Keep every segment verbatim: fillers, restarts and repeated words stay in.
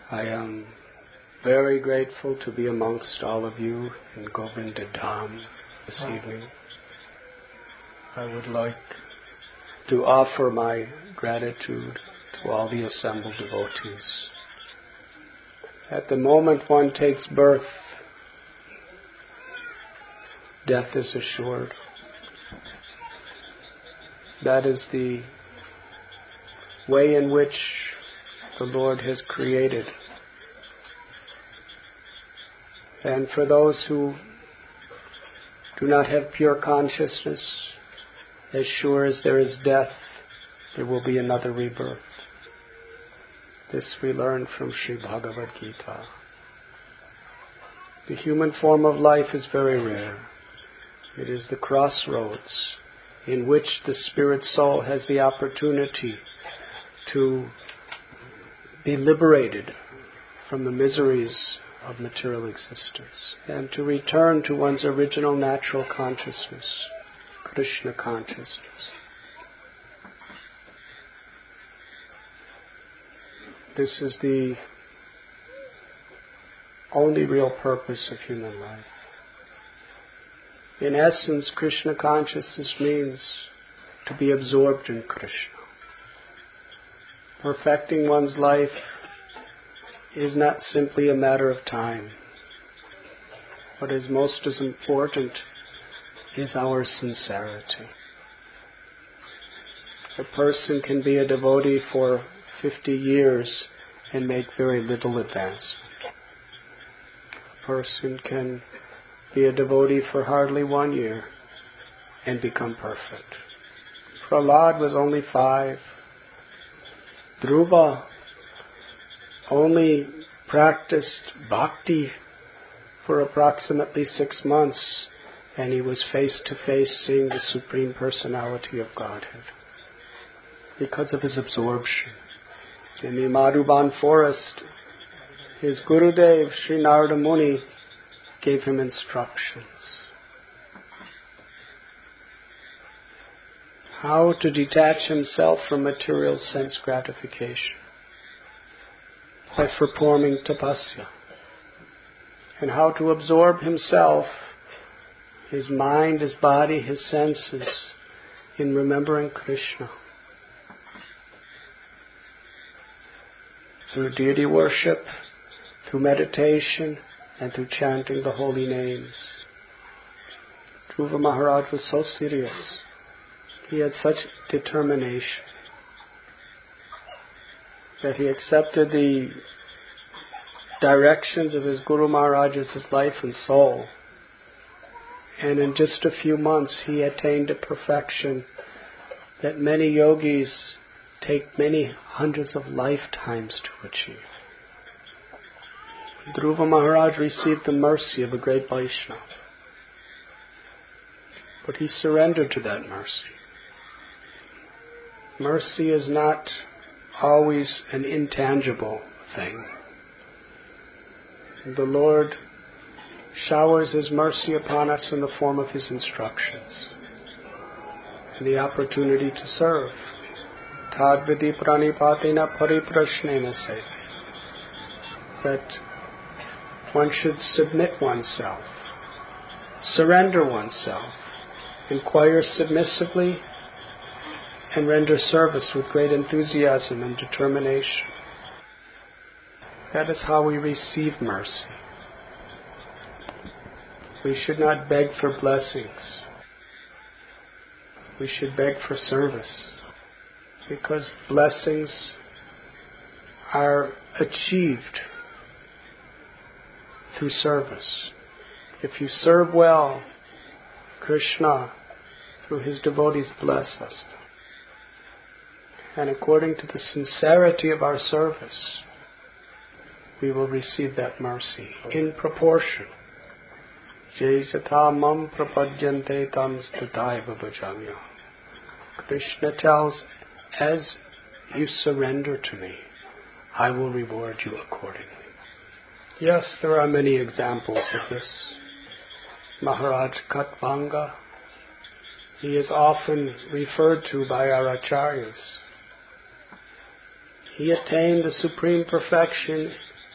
I am very grateful to be amongst all of you in Govinda Dham this evening. I would like to offer my gratitude to all the assembled devotees. At the moment one takes birth, death is assured. That is the way in which the Lord has created. And for those who do not have pure consciousness, as sure as there is death, there will be another rebirth. This we learn from Sri Bhagavad Gita. The human form of life is very rare. It is the crossroads in which the spirit soul has the opportunity to be liberated from the miseries of material existence and to return to one's original natural consciousness, Krishna consciousness. This is the only real purpose of human life. In essence, Krishna consciousness means to be absorbed in Krishna. Perfecting one's life is not simply a matter of time. What is most as important is our sincerity. A person can be a devotee for fifty years and make very little advancement. A person can be a devotee for hardly one year and become perfect. Prahlad was only five. Dhruva only practiced bhakti for approximately six months and he was face to face seeing the Supreme Personality of Godhead because of his absorption. In the Madhuban forest, his Gurudev, Sri Narada Muni, gave him instructions. How to detach himself from material sense gratification by performing tapasya, and how to absorb himself, his mind, his body, his senses, in remembering Krishna. Through deity worship, through meditation, and through chanting the holy names. Dhruva Maharaj was so serious. He had such determination that he accepted the directions of his Guru Maharaj as his life and soul. And in just a few months he attained a perfection that many yogis take many hundreds of lifetimes to achieve. Dhruva Maharaj received the mercy of a great Vaishnava. But he surrendered to that mercy. Mercy is not always an intangible thing. The Lord showers His mercy upon us in the form of His instructions and the opportunity to serve. Tad vidhi pranipatena pariprashnena seve. That one should submit oneself, surrender oneself, inquire submissively, and render service with great enthusiasm and determination. That is how we receive mercy. We should not beg for blessings. We should beg for service, because blessings are achieved through service. If you serve well, Krishna, through His devotees, bless us. And according to the sincerity of our service, we will receive that mercy in proportion. Jai jatha mam prapadyante tam stataiva bhajamya. Krishna tells, as you surrender to me, I will reward you accordingly. Yes, there are many examples of this. Maharaj Katvanga, he is often referred to by our acharyas. He attained the supreme perfection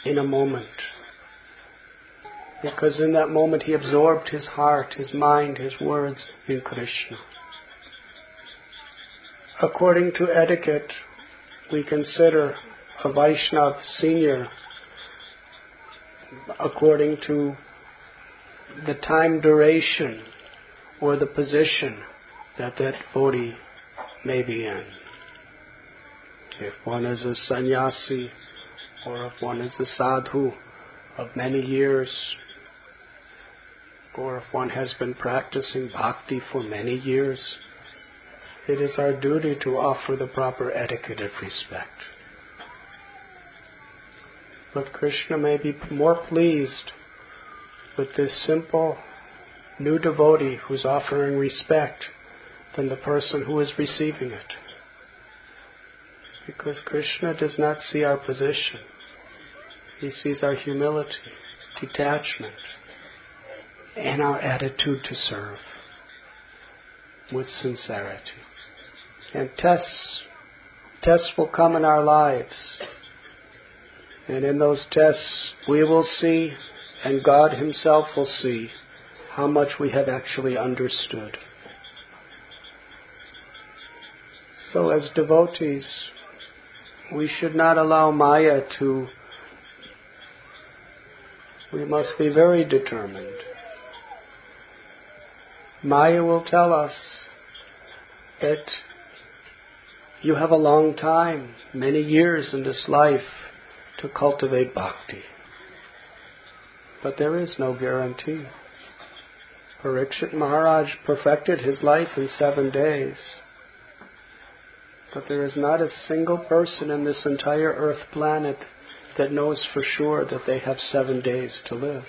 in a moment. Because in that moment he absorbed his heart, his mind, his words in Krishna. According to etiquette, we consider a Vaishnava senior according to the time duration or the position that that devotee may be in. If one is a sannyasi or if one is a sadhu of many years, or if one has been practicing bhakti for many years, it is our duty to offer the proper etiquette of respect. But Krishna may be more pleased with this simple new devotee who's offering respect than the person who is receiving it. Because Krishna does not see our position. He sees our humility, detachment, and our attitude to serve with sincerity. And tests, tests will come in our lives. And in those tests we will see, and God Himself will see, how much we have actually understood. So as devotees, we should not allow Maya to... We must be very determined. Maya will tell us that you have a long time, many years in this life to cultivate bhakti. But there is no guarantee. Parikshit Maharaj perfected his life in seven days. But there is not a single person in this entire earth planet that knows for sure that they have seven days to live.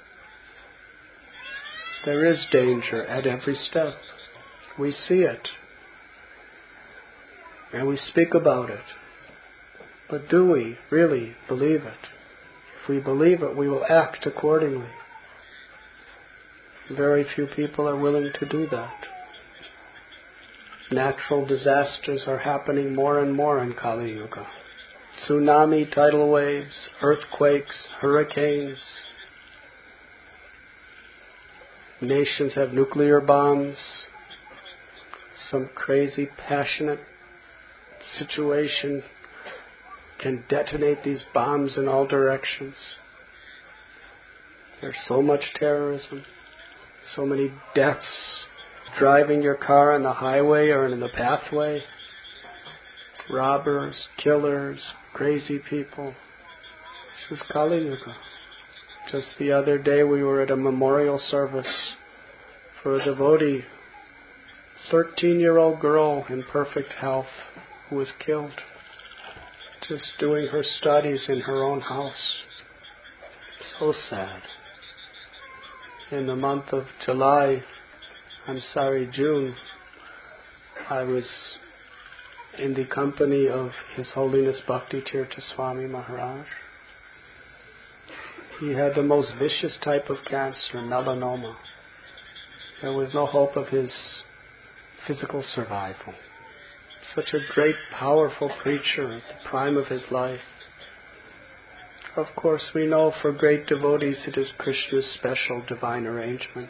There is danger at every step. We see it. And we speak about it. But do we really believe it? If we believe it, we will act accordingly. Very few people are willing to do that. Natural disasters are happening more and more in Kali Yuga. Tsunami, tidal waves, earthquakes, hurricanes. Nations have nuclear bombs. Some crazy, passionate situation can detonate these bombs in all directions. There's so much terrorism, so many deaths, driving your car on the highway or in the pathway. Robbers, killers, crazy people. This is Kali Yuga. Just the other day we were at a memorial service for a devotee, thirteen-year-old girl in perfect health who was killed just doing her studies in her own house. So sad. In the month of July, I'm sorry, June, I was in the company of His Holiness Bhakti Tirtha Swami Maharaj. He had the most vicious type of cancer, melanoma. There was no hope of his physical survival. Such a great, powerful preacher at the prime of his life. Of course, we know for great devotees it is Krishna's special divine arrangement.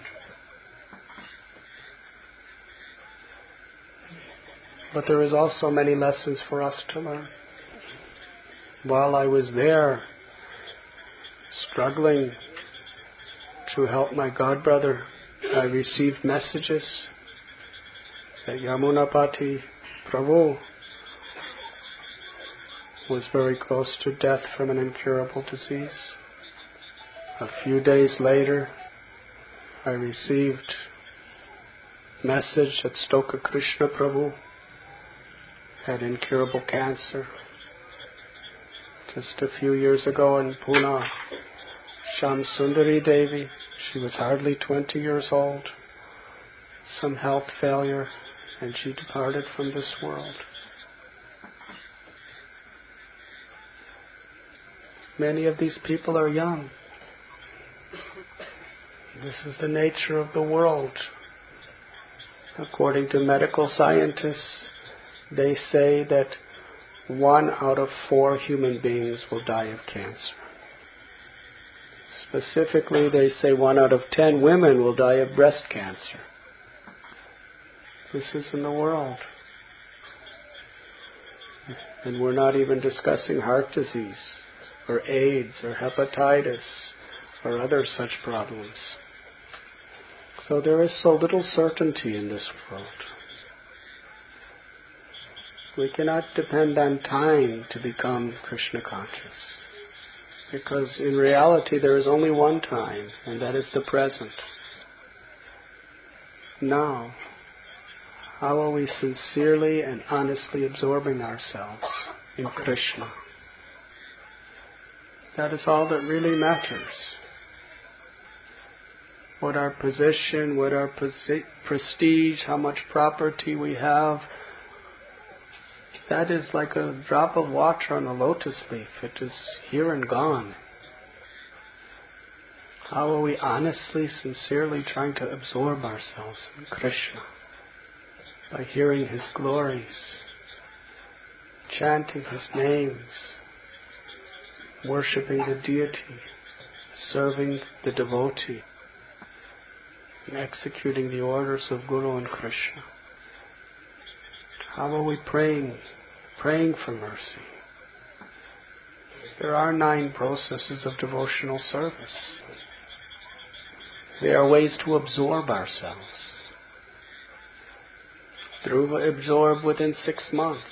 But there is also many lessons for us to learn. While I was there, struggling to help my godbrother, I received messages that Yamunapati Prabhu was very close to death from an incurable disease. A few days later, I received message that Stoka Krishna Prabhu had incurable cancer. Just a few years ago in Pune, Sham Sundari Devi, she was hardly twenty years old, some health failure, and she departed from this world. Many of these people are young. This is the nature of the world. According to medical scientists, they say that one out of four human beings will die of cancer. Specifically, they say one out of ten women will die of breast cancer. This is in the world. And we're not even discussing heart disease, or AIDS, or hepatitis, or other such problems. So there is so little certainty in this world. We cannot depend on time to become Krishna conscious. Because in reality there is only one time, and that is the present. Now, how are we sincerely and honestly absorbing ourselves in Krishna? That is all that really matters. What our position, what our posi- prestige, how much property we have, that is like a drop of water on a lotus leaf. It is here and gone. How are we honestly, sincerely trying to absorb ourselves in Krishna? By hearing His glories, chanting His names, worshipping the deity, serving the devotee, and executing the orders of Guru and Krishna. How are we praying? Praying for mercy. There are nine processes of devotional service. They are ways to absorb ourselves. Dhruva absorbed within six months.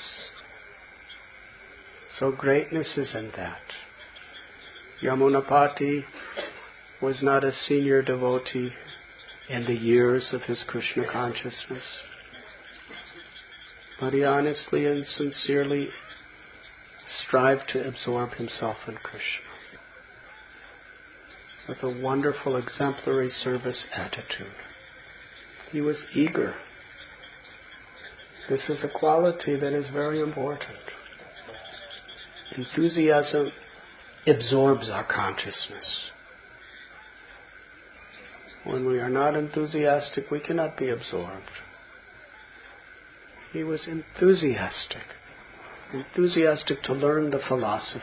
So greatness is in that. Yamunapati was not a senior devotee in the years of his Krishna consciousness, but he honestly and sincerely strived to absorb himself in Krishna with a wonderful exemplary service attitude. He was eager. This is a quality that is very important. Enthusiasm absorbs our consciousness. When we are not enthusiastic, we cannot be absorbed. He was enthusiastic, enthusiastic to learn the philosophy,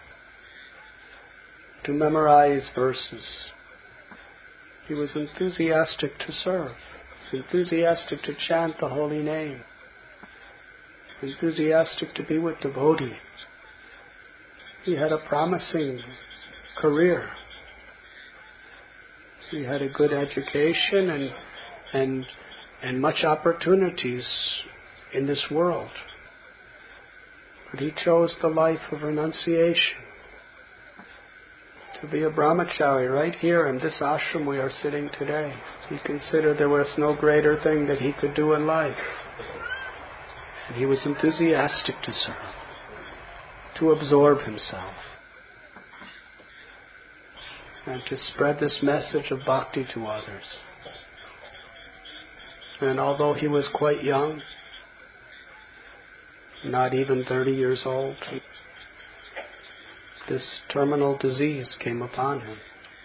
to memorize verses. He was enthusiastic to serve, enthusiastic to chant the holy name, enthusiastic to be with devotee. He had a promising career. He had a good education and and and much opportunities in this world. But he chose the life of renunciation. To be a brahmachari right here in this ashram we are sitting today. He considered there was no greater thing that he could do in life. And he was enthusiastic to serve, to absorb himself, and to spread this message of bhakti to others. And although he was quite young, not even thirty years old, this terminal disease came upon him.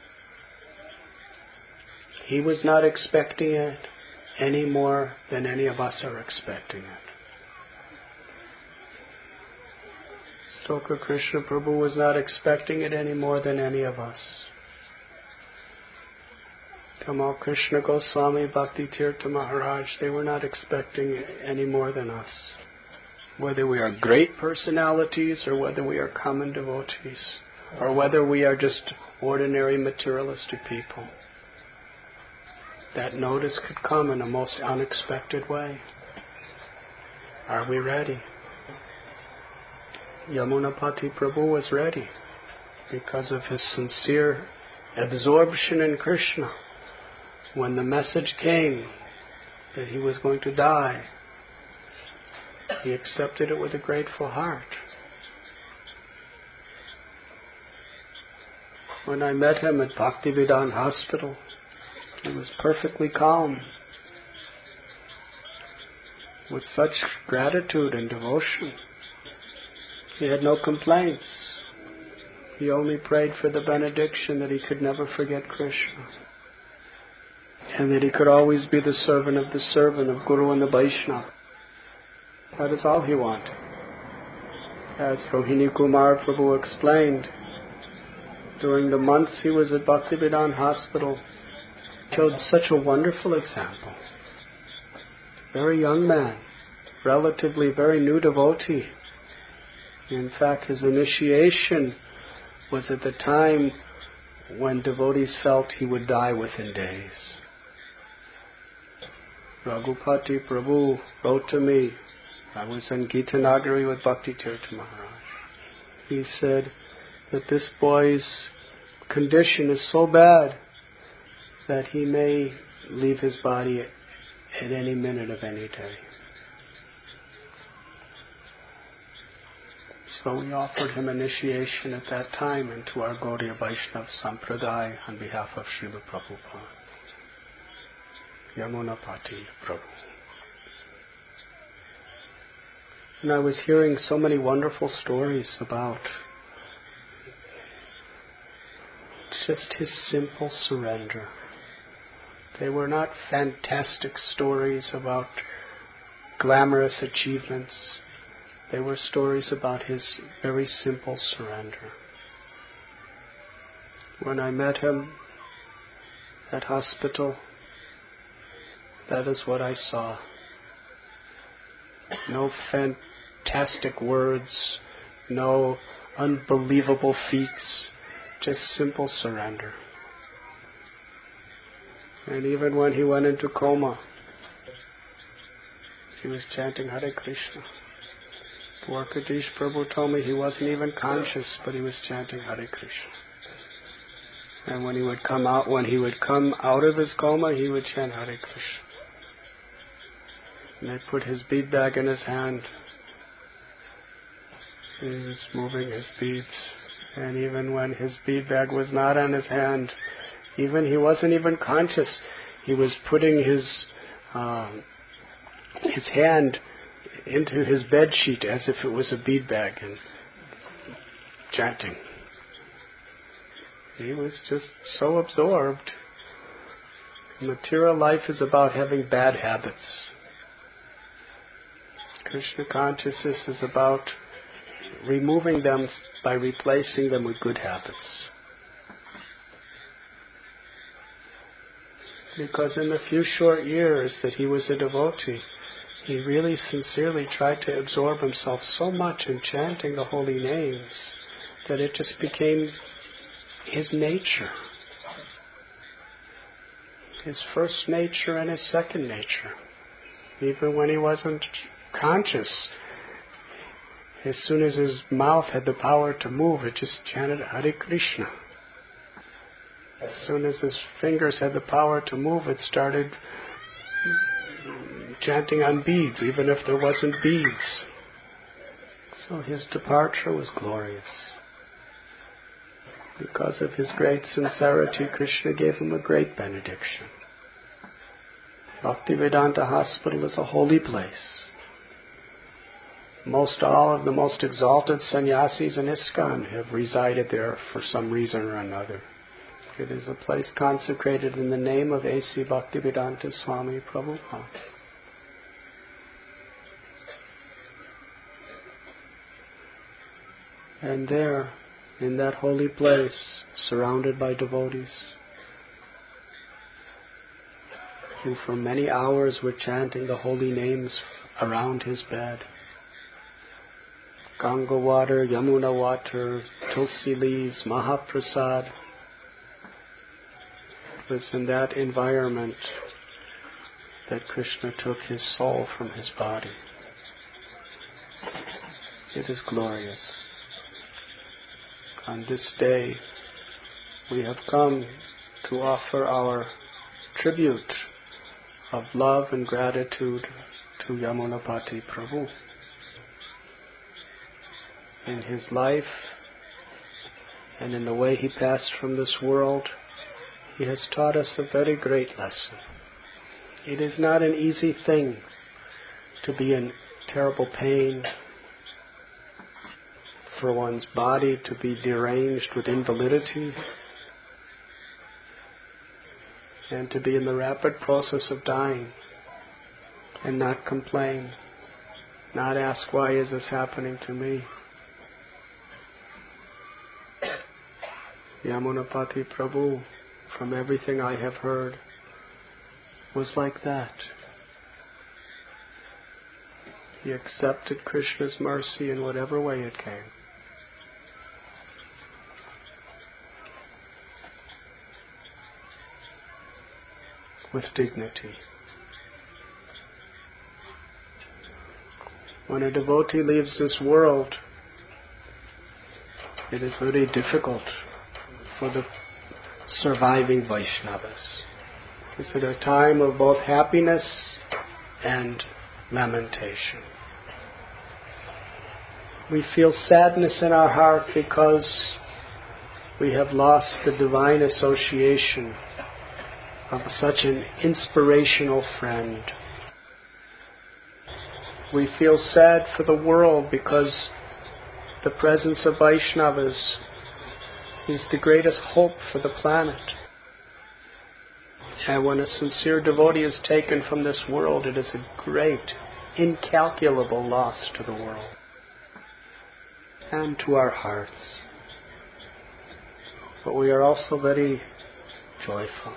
He was not expecting it any more than any of us are expecting it. Stoka Krishna Prabhu was not expecting it any more than any of us. Tamal Krishna Goswami, Bhakti Tirtha Maharaj, they were not expecting it any more than us. Whether we are great personalities or whether we are common devotees or whether we are just ordinary materialistic people, that notice could come in a most unexpected way. Are we ready? Yamunapati Prabhu was ready because of his sincere absorption in Krishna. When the message came that he was going to die, he accepted it with a grateful heart. When I met him at Bhaktivedanta Hospital, he was perfectly calm, with such gratitude and devotion. He had no complaints. He only prayed for the benediction that he could never forget Krishna, and that he could always be the servant of the servant of Guru and the Vaishnava. That is all he wanted. As Rohini Kumar Prabhu explained, during the months he was at Bhaktivedanta Hospital, showed such a wonderful example. Very young man, relatively very new devotee. In fact, his initiation was at the time when devotees felt he would die within days. Raghupati Prabhu wrote to me, I was in Gitanagari with Bhakti Tirtha Maharaj. He said that this boy's condition is so bad that he may leave his body at any minute of any day. So we offered him initiation at that time into our Gaudiya Vaishnava Sampradaya on behalf of Srila Prabhupada. Yamunapati Prabhu. And I was hearing so many wonderful stories about just his simple surrender. They were not fantastic stories about glamorous achievements. They were stories about his very simple surrender. When I met him at hospital, that is what I saw. No fantastic words, no unbelievable feats, just simple surrender. And even when he went into coma, he was chanting Hare Krishna. Dwarkadish Prabhu told me he wasn't even conscious, but he was chanting Hare Krishna. And when he would come out, when he would come out of his coma, he would chant Hare Krishna. And they put his bead bag in his hand. He was moving his beads. And even when his bead bag was not on his hand, even he wasn't even conscious. He was putting his uh, his hand into his bed sheet as if it was a bead bag and chanting. He was just so absorbed. Material life is about having bad habits. Krishna consciousness is about removing them by replacing them with good habits. Because in the few short years that he was a devotee, he really sincerely tried to absorb himself so much in chanting the holy names that it just became his nature. His first nature and his second nature. Even when he wasn't conscious, as soon as his mouth had the power to move, it just chanted Hare Krishna. As soon as his fingers had the power to move, it started chanting on beads, even if there wasn't beads. So his departure was glorious. Because of his great sincerity, Krishna gave him a great benediction. Bhaktivedanta Hospital is a holy place. Most all of the most exalted sannyasis in ISKCON have resided there for some reason or another. It is a place consecrated in the name of A C Bhaktivedanta Swami Prabhupada. And there, in that holy place, surrounded by devotees, who for many hours were chanting the holy names around his bed. Ganga water, Yamuna water, Tulsi leaves, Mahaprasad. It was in that environment that Krishna took his soul from his body. It is glorious. On this day, we have come to offer our tribute of love and gratitude to Yamunapati Prabhu. In his life and in the way he passed from this world, he has taught us a very great lesson. It is not an easy thing to be in terrible pain, for one's body to be deranged with invalidity, and to be in the rapid process of dying and not complain, not ask, why is this happening to me? Yamunapati Prabhu, from everything I have heard, was like that. He accepted Krishna's mercy in whatever way it came. With dignity. When a devotee leaves this world, it is very difficult for the surviving Vaishnavas. It's at a time of both happiness and lamentation. We feel sadness in our heart because we have lost the divine association of such an inspirational friend. We feel sad for the world because the presence of Vaishnavas is the greatest hope for the planet. And when a sincere devotee is taken from this world, it is a great, incalculable loss to the world and to our hearts. But we are also very joyful.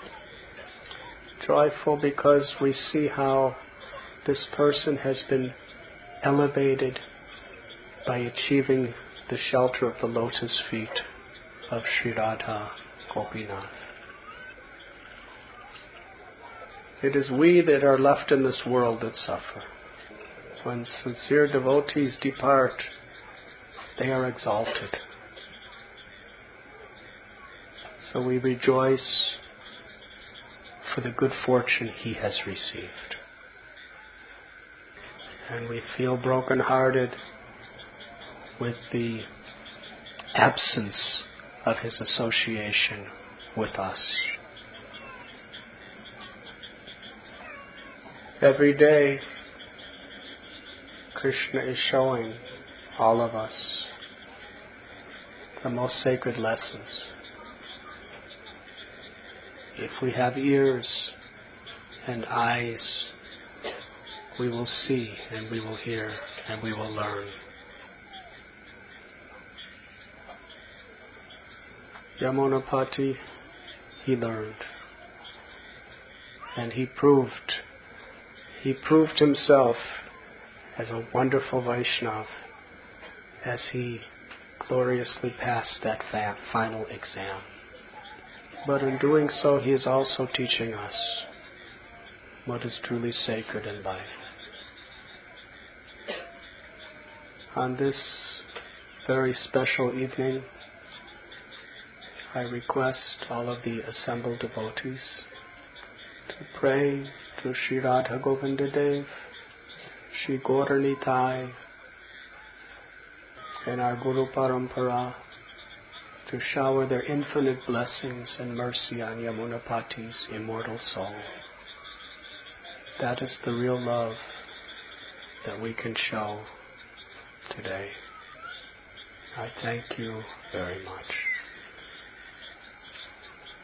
Joyful because we see how this person has been elevated by achieving the shelter of the lotus feet of Sri Radha Gopinath. It is we that are left in this world that suffer. When sincere devotees depart, they are exalted. So we rejoice for the good fortune he has received. And we feel broken-hearted with the absence of his association with us. Every day, Krishna is showing all of us the most sacred lessons. If we have ears and eyes, we will see and we will hear and we will learn. Yamunapati, he learned. And he proved, he proved himself as a wonderful Vaishnava as he gloriously passed that fa- final exam. But in doing so, he is also teaching us what is truly sacred in life. On this very special evening, I request all of the assembled devotees to pray to Sri Radha Govinda Dev, Sri Gaura Nitai, and our Guru Parampara to shower their infinite blessings and mercy on Yamunapati's immortal soul. That is the real love that we can show today. I thank you very much.